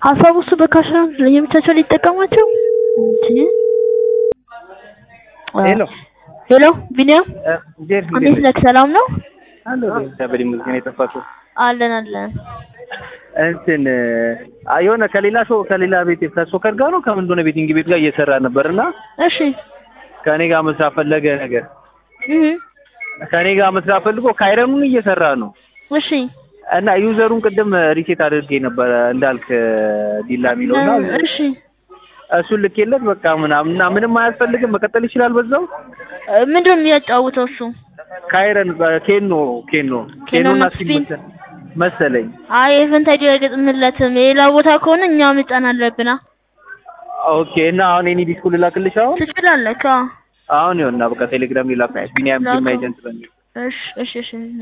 ሀሳቡ እሱ በካሽን ለየብቻቸው ሊጠቀማቸው እንጂ ሄሎ ሄሎ ቢኒያም ጄፍ እንዴት ነህ? ሰላም ነው? አሎ ተበዲ ሙዚቃ የተፈቱ አለን እንትን የሆነ ከሌላ ቤት ከሶከር ጋር ነው ከምን እንደሆነ ቤቲንግ ቤት ጋር እየሰራ ነበርና እሺ ከኔ ጋር መስራት ፈለገ ነገር ከኔ ጋር መስራት ፈልጎ ካይረኑን እየሰራ ነው። እሺ እና ዩዘሩን ቅድም ሪሴት አድርጌ ነበር እንዳልክ ዲላ ሚለውና እሺ እሱን ልኬለት በቃ ምንም አያስፈልግም መቀጠል ይችላል በዛው። ምንድነው የሚያጫውተው እሱ? ካይረን ኬኖና ስፒን መሰለኝ። አይ ኢቨንት አይዲ አይገጥምለትም። ሌላ ቦታ ከሆነ እኛ መጫን አለብና። ኦኬ እና አሁን እኔ ዲስኩል ላክልሽ አሁን ትችላለህ? አሁን ይኸውና በቃ ቴሌግራም ሊላክ ቢኒያም ጂማ ኤጀንት በሚል እሺ